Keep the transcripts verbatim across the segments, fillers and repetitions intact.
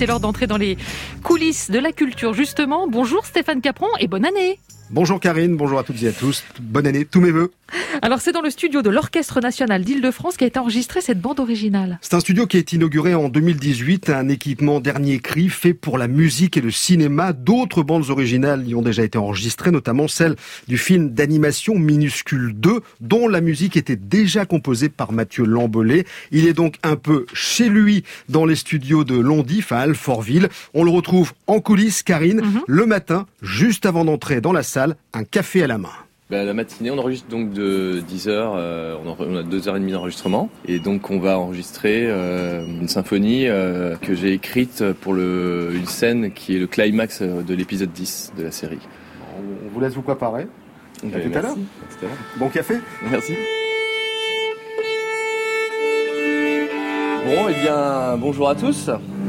c'est l'heure d'entrer dans les coulisses de la culture justement. Bonjour Stéphane Capron et bonne année. Bonjour Karine, bonjour à toutes et à tous, bonne année, tous mes vœux. Alors c'est dans le studio de l'Orchestre National d'Île-de-France qu'a été enregistrée cette bande originale. C'est un studio qui est inauguré en deux mille dix-huit, un équipement dernier cri fait pour la musique et le cinéma. D'autres bandes originales y ont déjà été enregistrées, notamment celle du film d'animation Minuscule deux, dont la musique était déjà composée par Mathieu Lambollet. Il est donc un peu chez lui dans les studios de Londif à Alfortville. On le retrouve en coulisses, Karine, mm-hmm. le matin, juste avant d'entrer dans la salle, un café à la main. Ben, la matinée, on enregistre donc de dix heures, euh, on a deux heures trente d'enregistrement. Et donc on va enregistrer euh, une symphonie euh, que j'ai écrite pour le, une scène qui est le climax de l'épisode dix de la série. On vous laisse vous préparer. Okay, à tout merci. à l'heure. À tout à l'heure. Bon café. Merci. Bon, eh bien, bonjour à tous.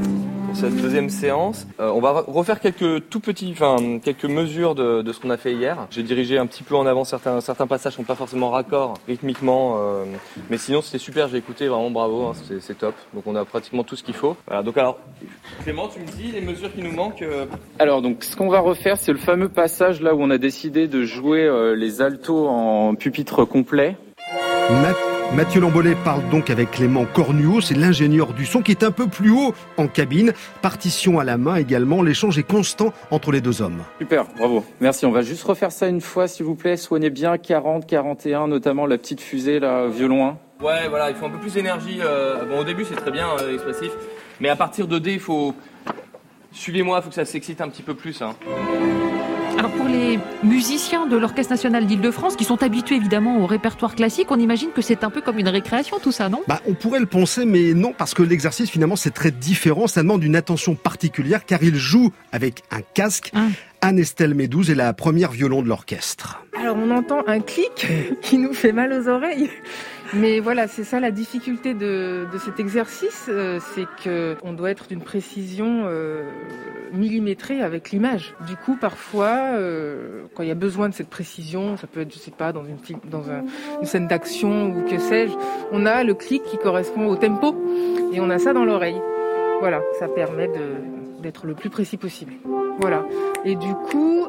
Cette deuxième séance, euh, on va refaire quelques tout petits, enfin quelques mesures de, de ce qu'on a fait hier. J'ai dirigé un petit peu en avant certains certains passages qui sont pas forcément raccords rythmiquement, euh, mais sinon c'était super. J'ai écouté, vraiment bravo, hein, c'est, c'est top. Donc on a pratiquement tout ce qu'il faut. Voilà. Donc alors, Clément, tu me dis les mesures qui nous manquent. Euh... Alors donc ce qu'on va refaire, c'est le fameux passage là où on a décidé de jouer euh, les altos en pupitre complet. Matt- Mathieu Lambollet parle donc avec Clément Cornuau, c'est l'ingénieur du son qui est un peu plus haut en cabine. Partition à la main également, l'échange est constant entre les deux hommes. Super, bravo. Merci, on va juste refaire ça une fois s'il vous plaît. Soignez bien quarante, quarante et un, notamment la petite fusée là, violon. Ouais, voilà, il faut un peu plus d'énergie. Euh, bon, au début c'est très bien euh, expressif, mais à partir de D, il faut... Suivez-moi, il faut que ça s'excite un petit peu plus. Hein. Alors pour les musiciens de l'Orchestre National d'Île-de-France qui sont habitués évidemment au répertoire classique, on imagine que c'est un peu comme une récréation tout ça, non ? Bah, on pourrait le penser, mais non, parce que l'exercice finalement c'est très différent, ça demande une attention particulière car il joue avec un casque. Ah. Anne-Estelle Médouze est la première violon de l'orchestre. Alors on entend un clic qui nous fait mal aux oreilles. Mais voilà, c'est ça la difficulté de, de cet exercice, euh, c'est que on doit être d'une précision euh, millimétrée avec l'image. Du coup, parfois, euh, quand il y a besoin de cette précision, ça peut être, je sais pas, dans une, dans un, une scène d'action ou que sais-je, on a le clic qui correspond au tempo et on a ça dans l'oreille. Voilà, ça permet de, d'être le plus précis possible. Voilà. Et du coup,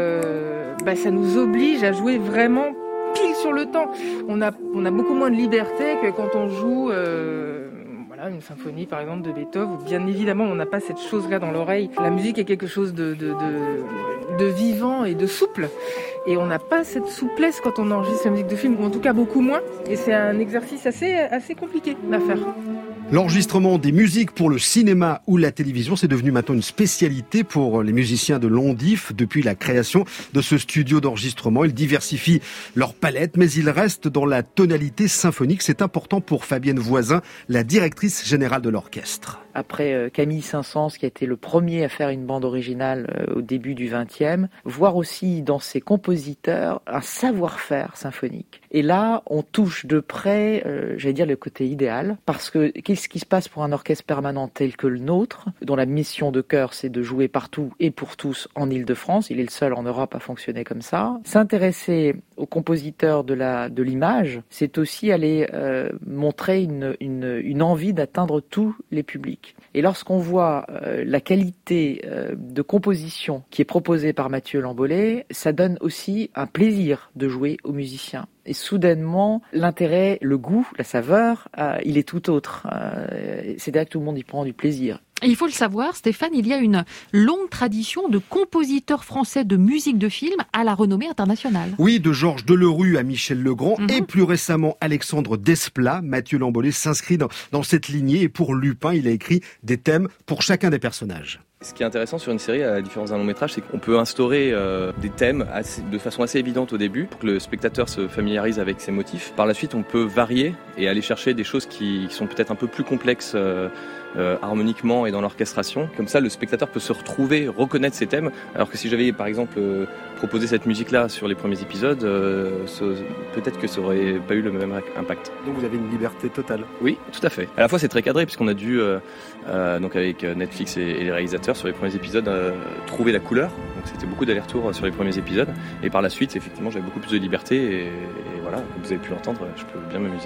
euh, bah, ça nous oblige à jouer vraiment pile sur le temps. On a, on a beaucoup moins de liberté que quand on joue euh, voilà, une symphonie par exemple de Beethoven. Bien évidemment, on n'a pas cette chose-là dans l'oreille. La musique est quelque chose de, de, de, de vivant et de souple. Et on n'a pas cette souplesse quand on enregistre la musique de film, ou en tout cas beaucoup moins. Et c'est un exercice assez, assez compliqué à faire. L'enregistrement des musiques pour le cinéma ou la télévision, c'est devenu maintenant une spécialité pour les musiciens de Londif. Depuis la création de ce studio d'enregistrement, ils diversifient leur palette, mais ils restent dans la tonalité symphonique. C'est important pour Fabienne Voisin, la directrice générale de l'orchestre. Après euh, Camille Saint-Saëns, qui a été le premier à faire une bande originale euh, au début du vingtième, voir aussi dans ses compositeurs un savoir-faire symphonique. Et là, on touche de près, euh, j'allais dire, le côté idéal, parce que qu'est-ce qui se passe pour un orchestre permanent tel que le nôtre, dont la mission de cœur, c'est de jouer partout et pour tous en Île-de-France, il est le seul en Europe à fonctionner comme ça. S'intéresser aux compositeurs de la de l'image, c'est aussi aller euh, montrer une, une, une envie d'atteindre tous les publics. Et lorsqu'on voit euh, la qualité euh, de composition qui est proposée par Mathieu Lambollet, ça donne aussi un plaisir de jouer aux musiciens. Et soudainement, l'intérêt, le goût, la saveur, euh, il est tout autre. Euh, c'est-à-dire que tout le monde y prend du plaisir. Et il faut le savoir, Stéphane, il y a une longue tradition de compositeurs français de musique de film à la renommée internationale. Oui, de Georges Delerue à Michel Legrand mm-hmm. et plus récemment Alexandre Desplat. Mathieu Lambollet s'inscrit dans, dans cette lignée et pour Lupin, il a écrit des thèmes pour chacun des personnages. Ce qui est intéressant sur une série, à la différence d'un long métrage, c'est qu'on peut instaurer euh, des thèmes assez, de façon assez évidente au début pour que le spectateur se familiarise avec ses motifs. Par la suite, on peut varier et aller chercher des choses qui, qui sont peut-être un peu plus complexes euh, euh, harmoniquement et dans l'orchestration. Comme ça, le spectateur peut se retrouver, reconnaître ses thèmes. Alors que si j'avais, par exemple, euh, proposé cette musique-là sur les premiers épisodes, euh, ce, peut-être que ça aurait pas eu le même impact. Donc vous avez une liberté totale. Oui, tout à fait. À la fois, c'est très cadré puisqu'on a dû, euh, euh, donc avec Netflix et, et les réalisateurs, sur les premiers épisodes, euh, trouver la couleur. Donc c'était beaucoup d'allers-retours sur les premiers épisodes. Et par la suite, effectivement, j'avais beaucoup plus de liberté. Et, et voilà, comme vous avez pu l'entendre, je peux bien m'amuser.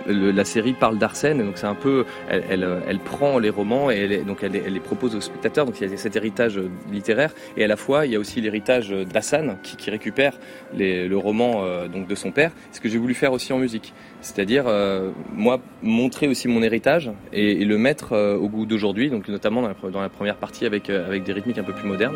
Le, la série parle d'Arsène, donc c'est un peu, elle, elle, elle prend les romans et elle, donc elle, elle les propose aux spectateurs. Donc il y a cet héritage littéraire et à la fois il y a aussi l'héritage d'Hassan qui, qui récupère les, le roman euh, donc de son père. Ce que j'ai voulu faire aussi en musique, c'est-à-dire euh, moi montrer aussi mon héritage et, et le mettre euh, au goût d'aujourd'hui. Donc notamment dans la, dans la première partie avec euh, avec des rythmiques un peu plus modernes.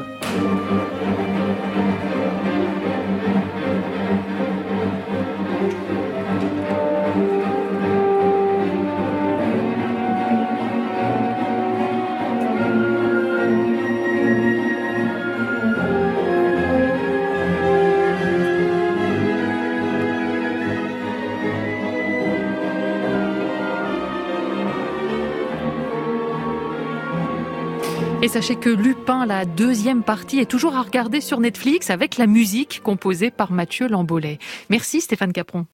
Et sachez que Lupin, la deuxième partie, est toujours à regarder sur Netflix avec la musique composée par Mathieu Lambolet. Merci Stéphane Capron.